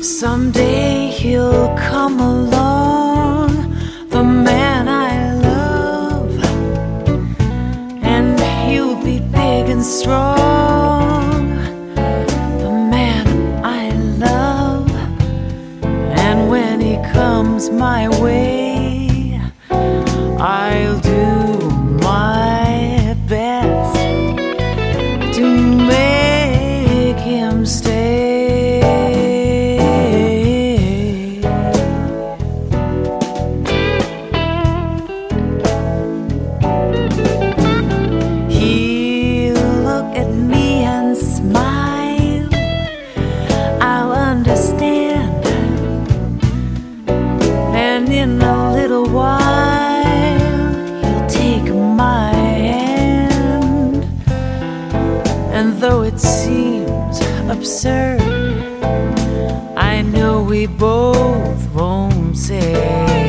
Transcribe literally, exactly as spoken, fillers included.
Someday he'll come along, the man I love, and he'll be big and strong, the man I love. And when he comes my way, I'll do my best to make him stay. Smile, I'll understand, and in a little while he'll take my hand. And though it seems absurd, I know we both won't say